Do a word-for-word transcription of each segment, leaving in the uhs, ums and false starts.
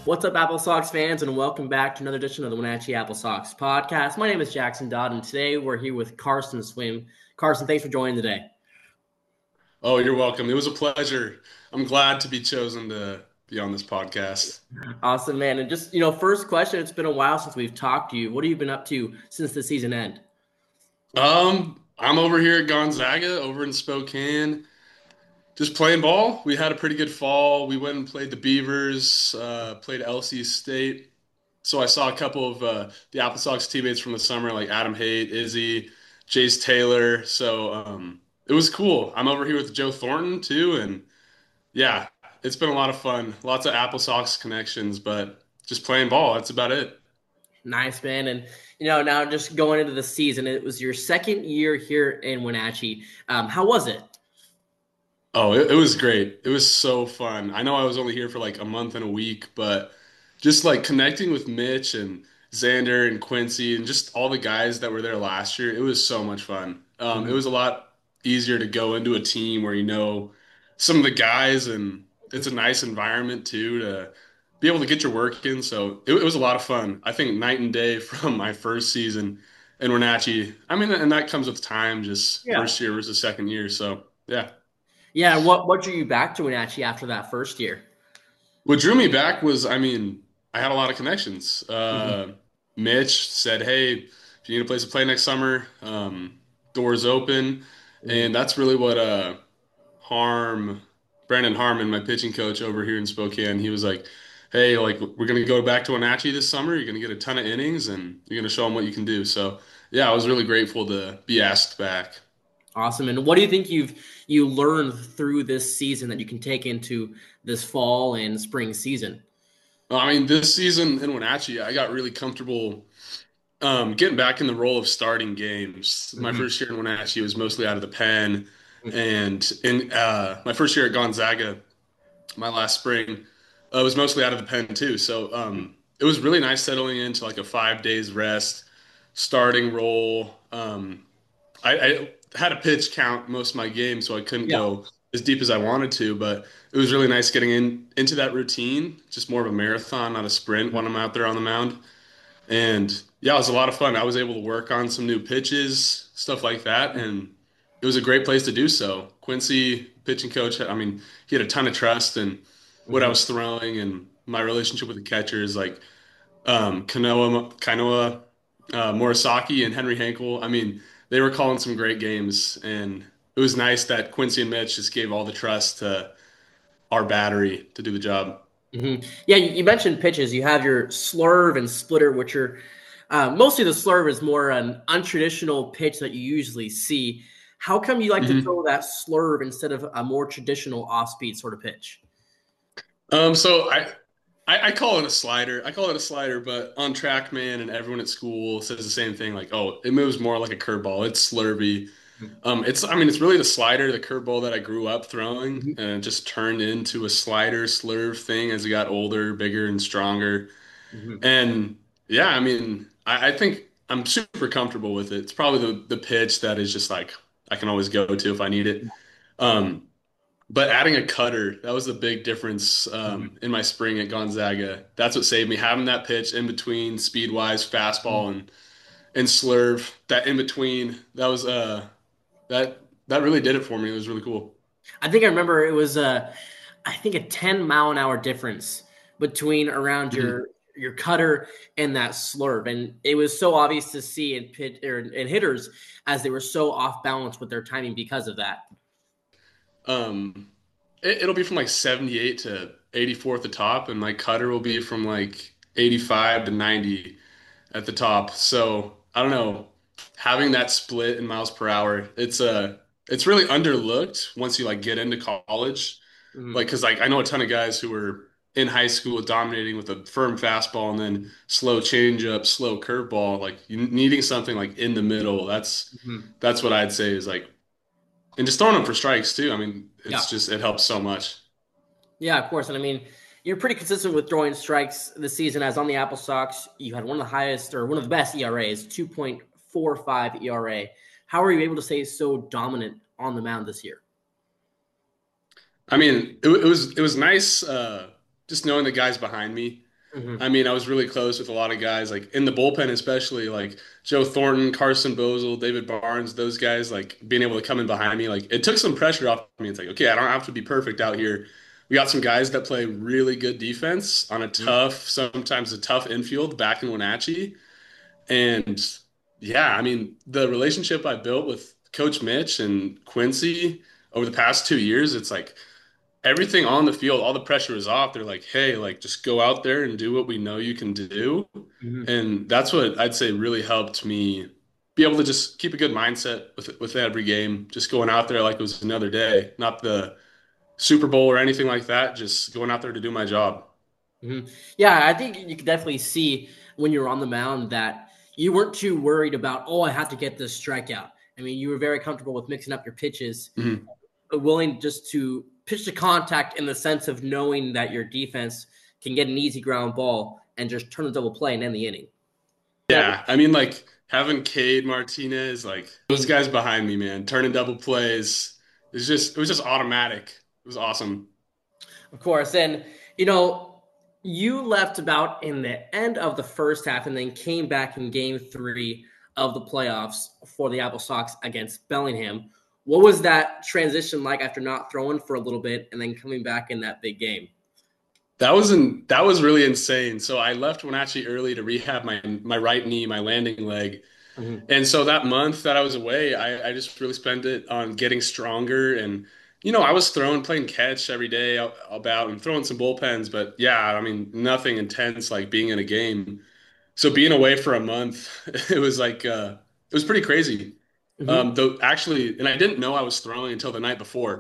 What's up, Apple Sox fans, and welcome back to another edition of the Wenatchee Apple Sox podcast. My name is Jackson Dodd, and today we're here with Carson Swim. Carson, thanks for joining today. Oh, you're welcome. It was a pleasure. I'm glad to be chosen to be on this podcast. Awesome, man. And just, you know, first question, it's been a while since we've talked to you. What have you been up to since the season end? Um, I'm over here at Gonzaga, over in Spokane, just playing ball. We had a pretty good fall. We went and played the Beavers, uh, played L C State. So I saw a couple of uh, the Apple Sox teammates from the summer, like Adam Haight, Izzy, Jace Taylor. So um, it was cool. I'm over here with Joe Thornton too, and yeah, it's been a lot of fun. Lots of Apple Sox connections, but just playing ball. That's about it. Nice, man. And, you know, now just going into the season, it was your second year here in Wenatchee. Um, how was it? Oh, it, it was great. It was so fun. I know I was only here for like a month and a week, but just like connecting with Mitch and Xander and Quincy and just all the guys that were there last year, it was so much fun. Um, it Mhm. was a lot easier to go into a team where you know some of the guys, and it's a nice environment too to be able to get your work in. So it, it was a lot of fun. I think night and day from my first season in Wenatchee. I mean, and that comes with time, just Yeah. first year versus second year. So yeah. Yeah. What, what drew you back to Wenatchee after that first year? What drew me back was, I mean, I had a lot of connections. Mhm. Uh, Mitch said, "Hey, if you need a place to play next summer, um, doors open," Mhm. and that's really what uh, Harm, Brandon Harmon, my pitching coach over here in Spokane, he was like, "Hey, like we're gonna go back to Wenatchee this summer. You're gonna get a ton of innings, and you're gonna show them what you can do." So, yeah, I was really grateful to be asked back. Awesome. And what do you think you've you learned through this season that you can take into this fall and spring season? I mean, this season in Wenatchee, I got really comfortable Um, getting back in the role of starting games. My Hmm. first year in Wenatchee was mostly out of the pen, and in uh, my first year at Gonzaga, my last spring, uh, was mostly out of the pen too. So um, it was really nice settling into like a five days rest, starting role. Um, I, I had a pitch count most of my game, so I couldn't Yeah. go as deep as I wanted to, but it was really nice getting in into that routine, just more of a marathon, not a sprint when I'm out there on the mound. And yeah, it was a lot of fun. I was able to work on some new pitches, stuff like that, and it was a great place to do so. Quincy, pitching coach, I mean, he had a ton of trust in what I Hmm. was throwing, and my relationship with the catchers like um, Kanoa, Kainoa, uh, Morisaki, and Henry Hankel. I mean, they were calling some great games, and it was nice that Quincy and Mitch just gave all the trust to our battery to do the job. Hmm. Yeah, you, you mentioned pitches. You have your slurve and splitter, which are uh, mostly the slurve is more an untraditional pitch that you usually see. How come you like to Mhm. throw that slurve instead of a more traditional off-speed sort of pitch? Um, so I, I I call it a slider. I call it a slider, but on TrackMan and everyone at school says the same thing. Like, oh, it moves more like a curveball. It's slurvy. Um, it's I mean, it's really the slider, the curveball that I grew up throwing, Hmm. and it just turned into a slider slurve thing as I got older, bigger, and stronger. Hmm. And yeah, I mean, I, I think I'm super comfortable with it. It's probably the the pitch that is just like I can always go to if I need it. Um, but adding a cutter, that was the big difference um, in my spring at Gonzaga. That's what saved me. Having that pitch in between speed wise, fastball and and slurve, that in between, that was uh that that really did it for me. It was really cool. I think I remember it was a, I think a ten mile an hour difference between around Mhm. your your cutter and that slurve, and it was so obvious to see in pit or in hitters as they were so off balance with their timing because of that. Um, it, it'll be from like seventy-eight to eighty-four at the top, and my cutter will be from like eighty-five to ninety at the top. So I don't know, having that split in miles per hour, it's uh it's really underlooked once you like get into college. Like, Mhm. because like I know a ton of guys who were in high school dominating with a firm fastball and then slow changeup, slow curveball. Like you needing something like in the middle. That's Mhm. that's what I'd say is like, and just throwing them for strikes too. I mean, Yeah, it's just it helps so much. yeah, of course. And I mean, you're pretty consistent with throwing strikes this season. As on the Apple Sox, you had one of the highest or one of the best E R As, two point four five E R A. How are you able to stay so dominant on the mound this year? I mean, it, it was it was nice uh, just knowing the guys behind me. Hmm. I mean, I was really close with a lot of guys, like in the bullpen, especially like Joe Thornton, Carson Bozell, David Barnes, those guys, like being able to come in behind me, like it took some pressure off me. It's like, okay, I don't have to be perfect out here. We got some guys that play really good defense on a tough, sometimes a tough infield back in Wenatchee. And yeah, I mean, the relationship I built with Coach Mitch and Quincy over the past two years, it's like everything on the field, all the pressure is off. They're like, hey, like just go out there and do what we know you can do. Hmm. And that's what I'd say really helped me be able to just keep a good mindset with with every game, just going out there like it was another day, not the Super Bowl or anything like that, just going out there to do my job. Hmm. Yeah, I think you could definitely see when you were on the mound that you weren't too worried about, oh, I have to get this strikeout. I mean, you were very comfortable with mixing up your pitches, Mhm. willing just to pitch to contact in the sense of knowing that your defense can get an easy ground ball and just turn a double play and end the inning. Yeah. Yeah, I mean, like having Cade Martinez, like those guys behind me, man, turning double plays. It's just it was just automatic. It was awesome. Of course. And, you know, you left about in the end of the first half and then came back in game three of the playoffs for the Apple Sox against Bellingham. What was that transition like after not throwing for a little bit and then coming back in that big game? That was in, that was really insane. So I left Wenatchee early to rehab my my right knee, my landing leg. Mhm. And so that month that I was away, I, I just really spent it on getting stronger. And, you know, I was throwing, playing catch every day out, about and throwing some bullpens. But yeah, I mean, nothing intense like being in a game. So being away for a month, it was like, uh, it was pretty crazy. Mhm. Um, though actually, and I didn't know I was throwing until the night before.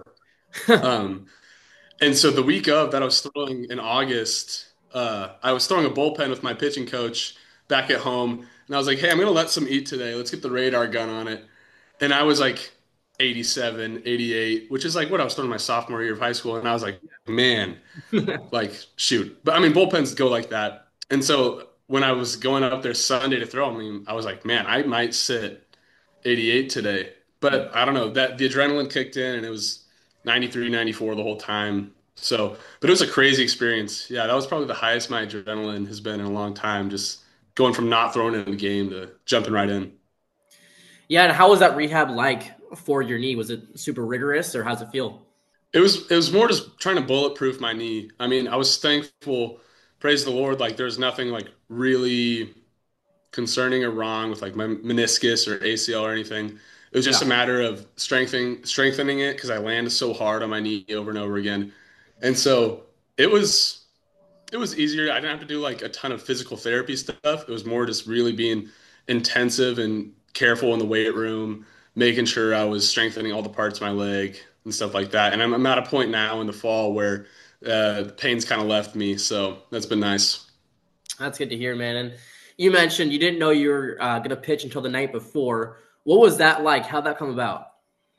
Um, and so the week of that I was throwing in August, uh, I was throwing a bullpen with my pitching coach back at home. And I was like, hey, I'm going to let some eat today. Let's get the radar gun on it. And I was like eighty-seven, eighty-eight, which is like what I was throwing my sophomore year of high school. And I was like, man, like, shoot. But I mean, bullpens go like that. And so when I was going up there Sunday to throw, I mean, I was like, man, I might sit eighty-eight today. But I don't know, that the adrenaline kicked in and it was ninety-three, ninety-four the whole time. So, but it was a crazy experience. Yeah, that was probably the highest my adrenaline has been in a long time, just going from not throwing in the game to jumping right in. Yeah, and how was that rehab like for your knee? Was it super rigorous or how's it feel? It was it was more just trying to bulletproof my knee. I mean, I was thankful, praise the Lord, like there's nothing like really concerning or wrong with like my meniscus or A C L or anything. It was just a Yeah. matter of strengthening strengthening it because I landed so hard on my knee over and over again. And so it was it was easier. I didn't have to do like a ton of physical therapy stuff. It was more just really being intensive and careful in the weight room, making sure I was strengthening all the parts of my leg and stuff like that. And I'm, I'm at a point now in the fall where uh, the pain's kind of left me, so that's been nice. That's good to hear, man. And you mentioned you didn't know you were uh, going to pitch until the night before. What was that like? How'd that come about?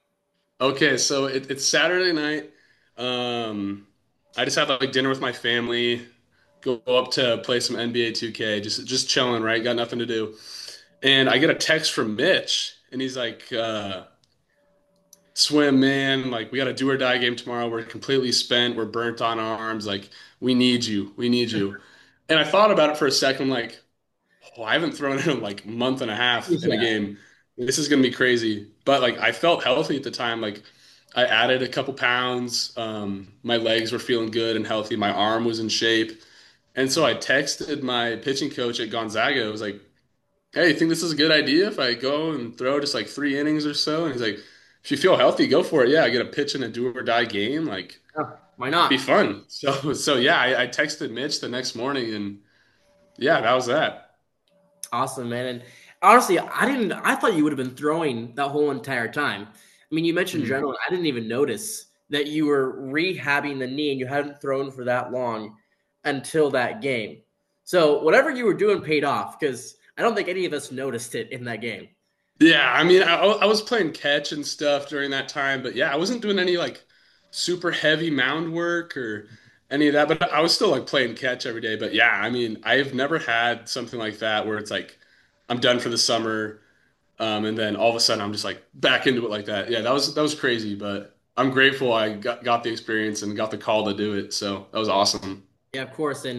Okay, so it, it's Saturday night. Um, I just had like dinner with my family, go up to play some N B A two K, just just chilling, right? Got nothing to do. And I get a text from Mitch, and he's like, uh, "Swim, man! Like we got a do or die game tomorrow. We're completely spent. We're burnt on arms. Like we need you. We need you." And I thought about it for a second, like, oh, I haven't thrown in like a month and a half in a Yeah. game. This is gonna be crazy. But like I felt healthy at the time. Like I added a couple pounds. Um, my legs were feeling good and healthy. My arm was in shape. And so I texted my pitching coach at Gonzaga. I was like, hey, you think this is a good idea if I go and throw just like three innings or so? And he's like, if you feel healthy, go for it. Yeah, I get a pitch in a do or die game. Like, Yeah, why it'd be not? fun. So, so yeah, I, I texted Mitch the next morning and yeah, that was that. Awesome, man. And honestly, I didn't. I thought you would have been throwing that whole entire time. I mean, you mentioned Mhm. adrenaline. I didn't even notice that you were rehabbing the knee and you hadn't thrown for that long until that game. So whatever you were doing paid off because I don't think any of us noticed it in that game. Yeah, I mean, I, I was playing catch and stuff during that time, but yeah, I wasn't doing any like super heavy mound work or any of that, but I was still like playing catch every day. But yeah, I mean, I've never had something like that where it's like I'm done for the summer, um, and then all of a sudden I'm just like back into it like that. Yeah, that was that was crazy, but I'm grateful I got got the experience and got the call to do it. So that was awesome. Yeah, of course. And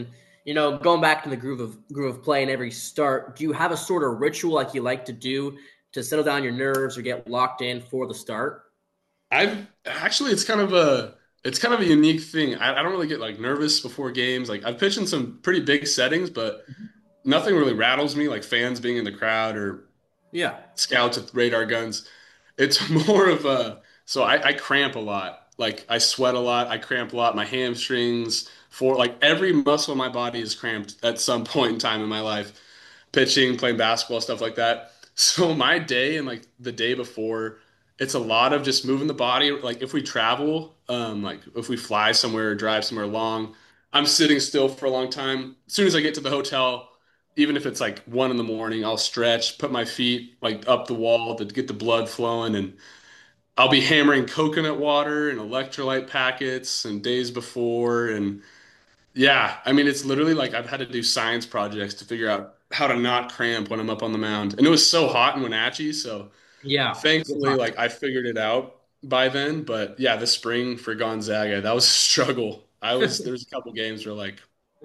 You know, going back to the groove of groove of play in every start, do you have a sort of ritual like you like to do to settle down your nerves or get locked in for the start? I've actually it's kind of a it's kind of a unique thing. I, I don't really get like nervous before games. Like I've pitched in some pretty big settings, but nothing really rattles me like fans being in the crowd or Yeah. scouts with radar guns. It's more of a so I, I cramp a lot. Like I sweat a lot. I cramp a lot. My hamstrings, for like every muscle in my body is cramped at some point in time in my life. Pitching, playing basketball, stuff like that. So my day and like the day before, it's a lot of just moving the body. Like if we travel, um, like if we fly somewhere or drive somewhere long, I'm sitting still for a long time. As soon as I get to the hotel, even if it's like one in the morning, I'll stretch, put my feet like up the wall to get the blood flowing, and I'll be hammering coconut water and electrolyte packets and days before. And yeah, I mean, it's literally like I've had to do science projects to figure out how to not cramp when I'm up on the mound. And it was so hot in Wenatchee, so Yeah. It's thankfully, hot. like I figured it out by then. But yeah, the spring for Gonzaga, that was a struggle. I was there was a couple games where like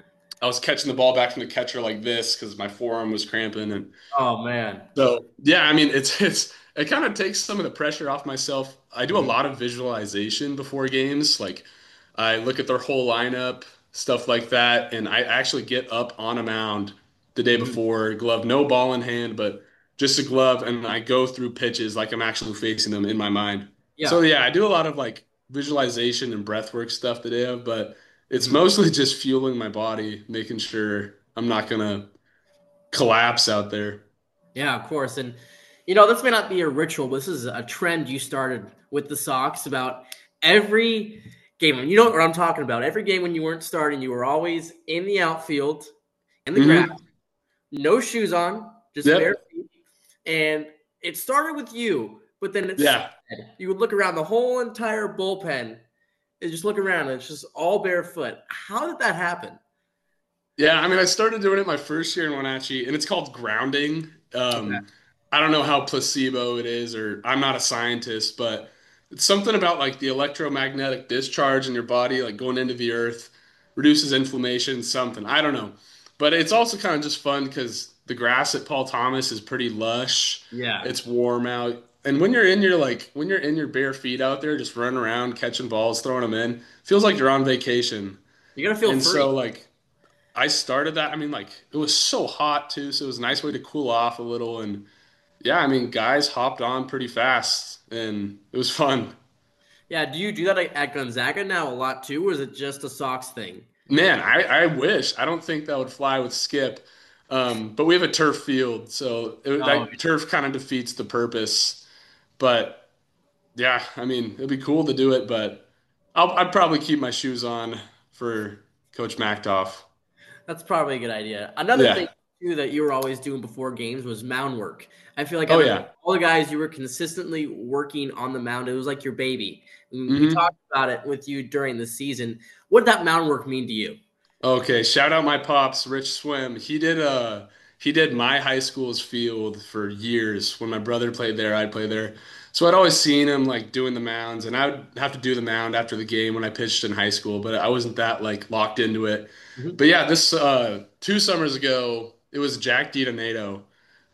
I was catching the ball back from the catcher like this because my forearm was cramping, and Oh man. so yeah, I mean it's it's it kind of takes some of the pressure off myself. I do a Mhm. lot of visualization before games. Like I look at their whole lineup, stuff like that, and I actually get up on a mound the day Mhm. before, glove, no ball in hand, but just a glove, and I go through pitches like I'm actually facing them in my mind. So Yeah. yeah, I do a lot of like visualization and breath work stuff the day of, but it's Mhm. mostly just fueling my body, making sure I'm not gonna collapse out there. Yeah, of course. And you know, this may not be a ritual, but this is a trend you started with the Sox about every game. You know what I'm talking about. Every game when you weren't starting, you were always in the outfield, in the grass, Hmm. no shoes on, just bare Yep. feet. And it started with you, but then it Yeah. spread. You would look around the whole entire bullpen and just look around, and it's just all barefoot. How did that happen? Yeah, I mean, I started doing it my first year in Wenatchee, and it's called grounding. Okay. Um, I don't know how placebo it is, or I'm not a scientist, but it's something about like the electromagnetic discharge in your body, like going into the earth, reduces inflammation, something. I don't know. But it's also kind of just fun because the grass at Paul Thomas is pretty lush. Yeah. It's warm out. And when you're in your like when you're in your bare feet out there, just running around, catching balls, throwing them in, feels like you're on vacation. You got to feel And free. so like I started that. I mean, like it was so hot too, so it was a nice way to cool off a little. And yeah, I mean, guys hopped on pretty fast, and it was fun. Yeah. Do you do that at Gonzaga now a lot too, or is it just a Sox thing? Man, I, I wish. I don't think that would fly with Skip, um, but we have a turf field, so it, Oh, that turf kind of defeats the purpose. But yeah, I mean, it'd be cool to do it, but I'll, I'd probably keep my shoes on for Coach Mactoff. that's probably a good idea. Another thing Yeah. too that you were always doing before games was mound work. I feel like Oh out of yeah. all the guys, you were consistently working on the mound. It was like your baby. And we Hmm. talked about it with you during the season. What did that mound work mean to you? Okay, shout out my pops, Rich Swim. He did uh he did my high school's field for years. When my brother played there, I'd play there. So I'd always seen him like doing the mounds, and I would have to do the mound after the game when I pitched in high school, but I wasn't that like locked into it. Mhm. But yeah, this uh two summers ago, it was Jack DiDonato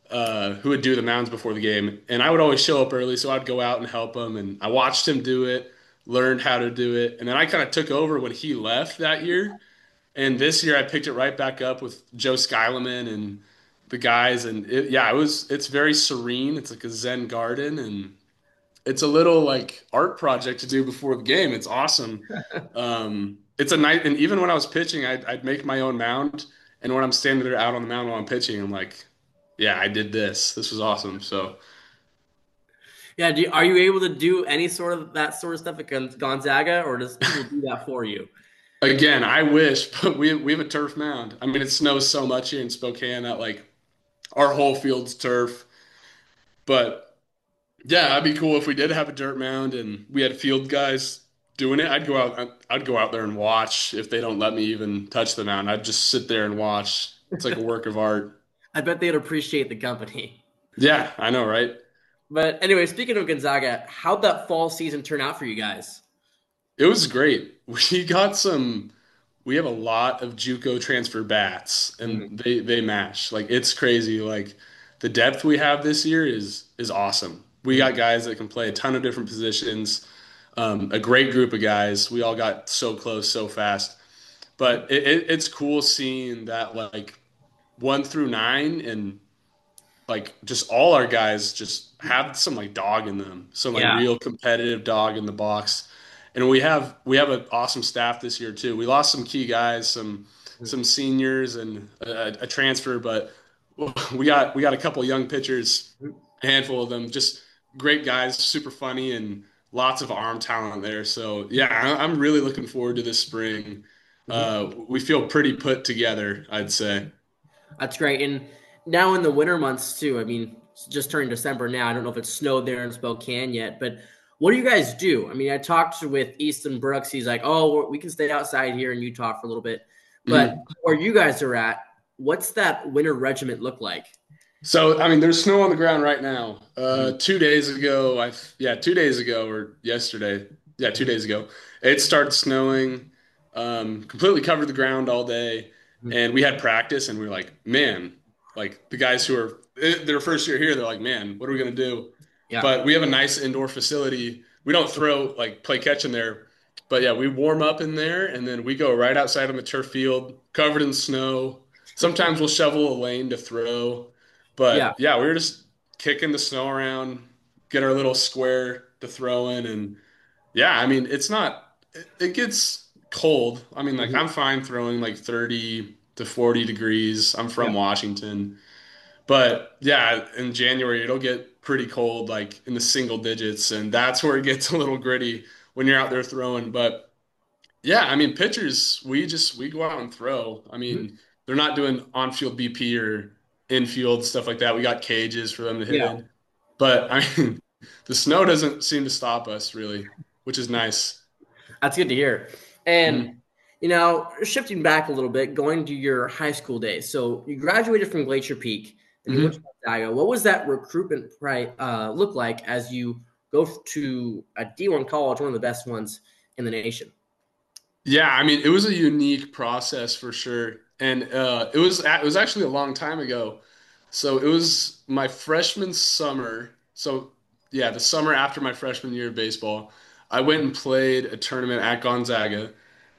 uh who would do the mounds before the game, and I would always show up early, so I'd go out and help him, and I watched him do it, learned how to do it, and then I kind of took over when he left that year. And this year I picked it right back up with Joe Skyleman and the guys. And it, yeah, it was, it's very serene. It's like a Zen garden, and it's a little like art project to do before the game. It's awesome. Um, it's a night. And even when I was pitching, I'd, I'd make my own mound. And when I'm standing there out on the mound while I'm pitching, I'm like, yeah, I did this. This was awesome. So Yeah. Do you, are you able to do any sort of that sort of stuff at Gon- Gonzaga, or does people do that for you? again, I wish, but we, we have a turf mound. I mean, it snows so much here in Spokane that like our whole field's turf. But yeah, that'd be cool if we did have a dirt mound and we had field guys doing it. I'd go out. I'd go out there and watch if they don't let me even touch the mound. I'd just sit there and watch. It's like a work of art. I bet they'd appreciate the company. Yeah, I know, right? But anyway, speaking of Gonzaga, how'd that fall season turn out for you guys? It was great. We got some. we have a lot of JUCO transfer bats, Mhm. and they they match. Like it's crazy. Like the depth we have this year is is awesome. We Mhm. got guys that can play a ton of different positions. Um, a great group of guys. We all got so close so fast. Mhm. But it, it, it's cool seeing that like one through nine and like just all our guys just have some like dog in them, some like Yeah. real competitive dog in the box. And we have we have an awesome staff this year too. We lost some key guys, some Mhm. some seniors and a, a transfer, but we got we got a couple young pitchers, a handful of them, just great guys, super funny and lots of arm talent there. So yeah, I- I'm really looking forward to this spring. Mhm. Uh, we feel pretty put together, I'd say. That's great. And now in the winter months too. I mean, it's just turning December now. I don't know if it's snowed there in Spokane yet, but what do you guys do? I mean, I talked with Easton Brooks. He's like, "Oh, we can stay outside here in Utah for a little bit," but Mhm. where you guys are at, what's that winter regiment look like? So, I mean, there's snow on the ground right now. Uh, Mhm. two days ago, I yeah, two days ago or yesterday, yeah, two Mhm. days ago, it started snowing. Um, completely covered the ground all day, Mhm. and we had practice, and we were like, man, like the guys who are eh, their first year here, they're like, man, what are we gonna do? Yeah. But we have a nice indoor facility. We don't throw like play catch in there, but yeah, we warm up in there, and then we go right outside on the turf field, covered in snow. Sometimes we'll shovel a lane to throw. Yeah. But yeah, we were just kicking the snow around, get our little square to throw in, and yeah, I mean, it's not, it, it gets cold. I mean, like Mhm. I'm fine throwing like thirty to forty degrees. I'm Yeah. from Washington. But yeah, in January it'll get pretty cold, like in the single digits, and that's where it gets a little gritty when you're out there throwing. But yeah, I mean, pitchers, we just we go out and throw. I Mhm. mean, they're not doing on-field B P or infield stuff like that. We got cages for them to hit Yeah. in. But I mean, the snow doesn't seem to stop us really, which is nice. That's good to hear. And Mhm. you know, shifting back a little bit, going to your high school days. So you graduated from Glacier Peak, and you went to Mhm. Gonzaga. What was that recruitment pri- uh, look like as you go to a D one college, one of the best ones in the nation? Yeah, I mean, it was a unique process for sure. And uh, it was it was actually a long time ago. So it was my freshman summer. So yeah, the summer after my freshman year of baseball, I went and played a tournament at Gonzaga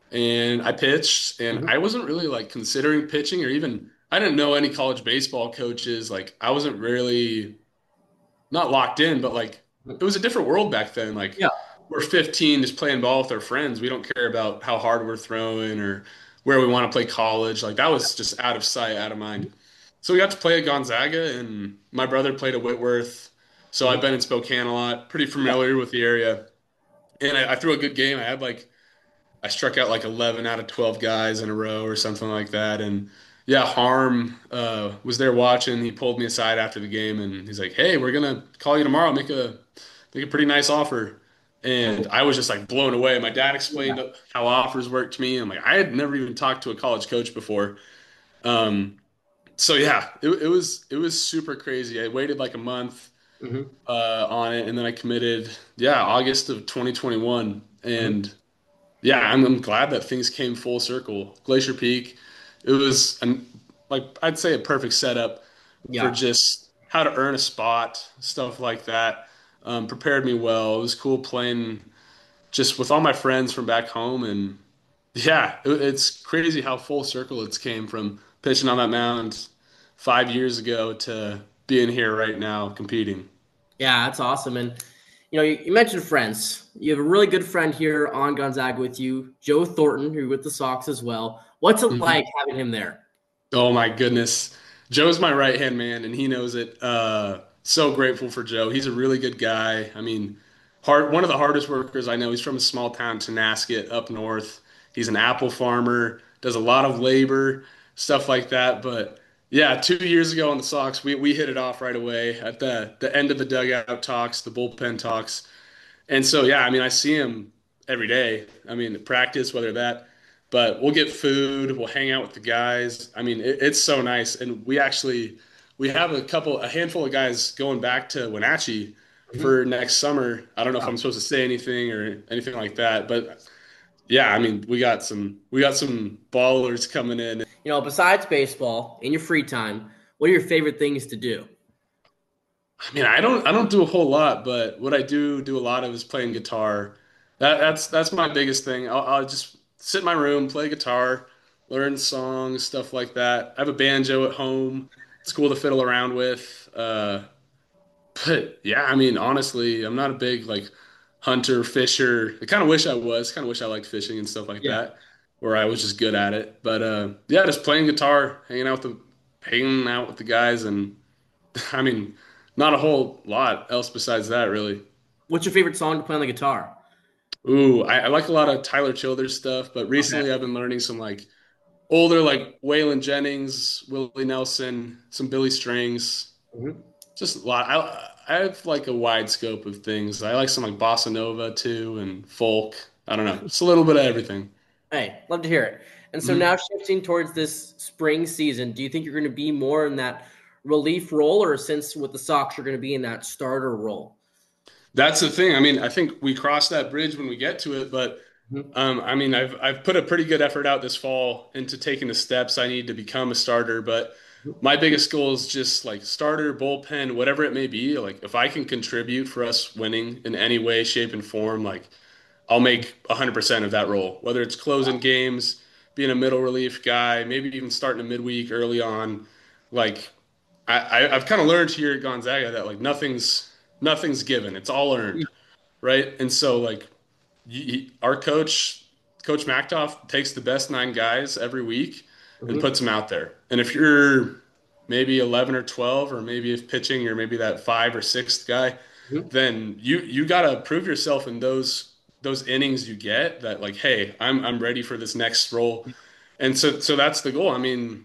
and I pitched and Mhm. I wasn't really like considering pitching or even I didn't know any college baseball coaches. Like I wasn't really not locked in, but like it was a different world back then. Like Yeah. we're fifteen just playing ball with our friends. We don't care about how hard we're throwing or where we want to play college. Like that was just out of sight, out of mind. So we got to play at Gonzaga and my brother played at Whitworth. So I've Mhm. been in Spokane a lot, pretty Yeah. familiar with the area. And I, I threw a good game. I had like I struck out like eleven out of twelve guys in a row or something like that. And yeah, Harm uh, was there watching. He pulled me aside after the game and he's like, "Hey, we're gonna call you tomorrow. Make a make a pretty nice offer." And I was just like blown away. My dad Yeah. explained how offers work to me. I'm like, I had never even talked to a college coach before. Um, so yeah, it, it was it was super crazy. I waited like a month Mhm. uh, on it, and then I committed. Yeah, August of twenty twenty-one, Mhm. and yeah, I'm, I'm glad that things came full circle. Glacier Peak, it was an, like I'd say a perfect setup for Yeah. just how to earn a spot, stuff like that. Um, prepared me well. It was cool playing just with all my friends from back home, and yeah, it, it's crazy how full circle it's came from pitching on that mound five years ago to being here right now competing. Yeah, that's awesome. And you know, you, you mentioned friends. You have a really good friend here on Gonzaga with you, Joe Thornton, who with the Sox as well. What's it Mhm. like having him there? Oh my goodness. Joe's my right hand man and he knows it. Uh, so grateful for Joe. He's a really good guy. I mean, hard one of the hardest workers I know. He's from a small town, Tenasket, up north. He's an apple farmer, does a lot of labor, stuff like that. But yeah, two years ago on the Sox, we we hit it off right away at the the end of the dugout talks, the bullpen talks. And so, yeah, I mean, I see him every day. I mean, practice, whether that, but we'll get food, we'll hang out with the guys. I mean, it, it's so nice. And we actually, we have a couple, a handful of guys going back to Wenatchee Mhm. for next summer. I don't know if Yeah. I'm supposed to say anything or anything like that, but yeah, I mean, we got some we got some ballers coming in. You know, besides baseball, in your free time, what are your favorite things to do? I mean, I don't I don't do a whole lot, but what I do do a lot of is playing guitar. That that's that's my biggest thing. I'll, I'll just sit in my room, play guitar, learn songs, stuff like that. I have a banjo at home. It's cool to fiddle around with. Uh, but yeah, I mean, honestly, I'm not a big like hunter, fisher. I kind of wish I was. Kind of wish I liked fishing and stuff like Yeah. that, where I was just good at it. But uh, yeah, just playing guitar, hanging out with the hanging out with the guys, and I mean, not a whole lot else besides that, really. What's your favorite song to play on the guitar? Ooh, I, I like a lot of Tyler Childers stuff, but Okay. recently I've been learning some like older, like Waylon Jennings, Willie Nelson, some Billy Strings, Mhm. just a lot. I I have like a wide scope of things. I like some like bossa nova too and folk. I don't know, just a little bit of everything. Hey, love to hear it. And so Mhm. now shifting towards this spring season, do you think you're going to be more in that relief role, or since with the Sox you're going to be in that starter role? That's the thing. I mean, I think we cross that bridge when we get to it, but Mhm. um, I mean, I've I've put a pretty good effort out this fall into taking the steps I need to become a starter. But my biggest goal is just like starter, bullpen, whatever it may be. Like if I can contribute for us winning in any way, shape, and form, like I'll make one hundred percent of that role. Whether it's closing games, being a middle relief guy, maybe even starting a midweek early on. Like I, I I've kind of learned here at Gonzaga that like nothing's nothing's given. It's all earned, right? And so like you, our coach, Coach Mactoff, takes the best nine guys every week and Mhm. puts them out there. And if you're maybe eleven or twelve, or maybe if pitching, you're maybe that five or sixth guy, Mhm. then you you got to prove yourself in those those innings you get that like, hey, I'm I'm ready for this next role. And so so that's the goal. I mean,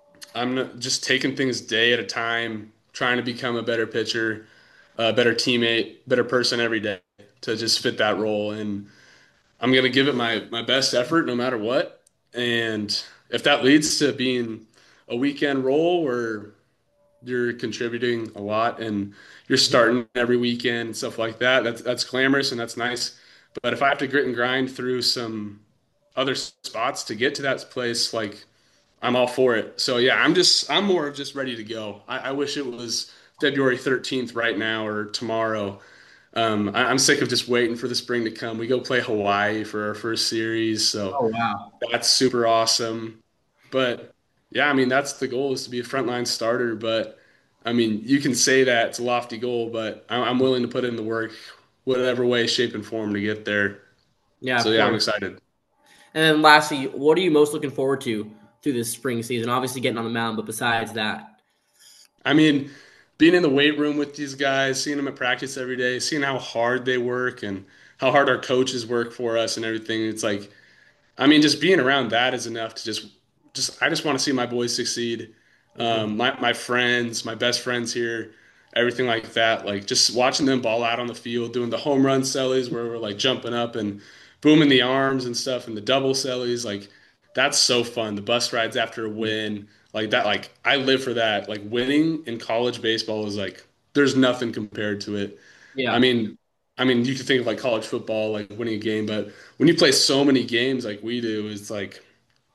I'm just taking things day at a time, trying to become a better pitcher, a better teammate, better person every day to just fit that role. And I'm gonna give it my my best effort no matter what. And if that leads to being a weekend role where you're contributing a lot and you're Mhm. starting every weekend and stuff like that, that's that's glamorous and that's nice. But if I have to grit and grind through some other spots to get to that place, like I'm all for it. So yeah, I'm just I'm more of just ready to go. I, I wish it was February thirteenth right now or tomorrow. Um, I, I'm sick of just waiting for the spring to come. We go play Hawaii for our first series, so Oh wow. that's super awesome. But yeah, I mean that's the goal is to be a frontline starter. But I mean you can say that it's a lofty goal, but I'm, I'm willing to put in the work, whatever way, shape, and form to get there. Yeah, So of yeah, I'm course. excited. And then lastly, what are you most looking forward to through this spring season? Obviously getting on the mound, but besides that. I mean, being in the weight room with these guys, seeing them at practice every day, seeing how hard they work and how hard our coaches work for us and everything. It's like, I mean, just being around that is enough to just, just, I just want to see my boys succeed. Mhm. Um, my, my friends, my best friends here, everything like that. Like just watching them ball out on the field, doing the home run sellies where we're like jumping up and booming the arms and stuff and the double sellies. Like that's so fun. The bus rides after a win, like that. Like I live for that. Like winning in college baseball is like, there's nothing compared to it. I Yeah. mean, I mean, you could think of like college football, like winning a game, but when you play so many games like we do, it's like,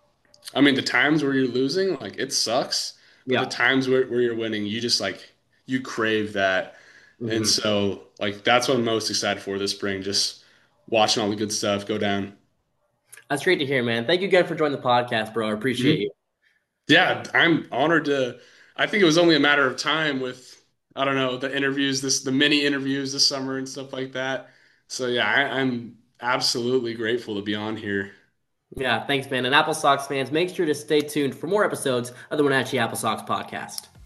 I mean, the times where you're losing, like it sucks, but the Yeah. times where, where you're winning, you just like, you crave that. And Mhm. so, like, that's what I'm most excited for this spring, just watching all the good stuff go down. That's great to hear, man. Thank you again for joining the podcast, bro. I appreciate Mhm. you. Yeah, I'm honored to. I think it was only a matter of time with, I don't know, the interviews, this, the mini interviews this summer and stuff like that. So, yeah, I, I'm absolutely grateful to be on here. Yeah, thanks, man. And Apple Sox fans, make sure to stay tuned for more episodes of the Wenatchee Apple Sox podcast.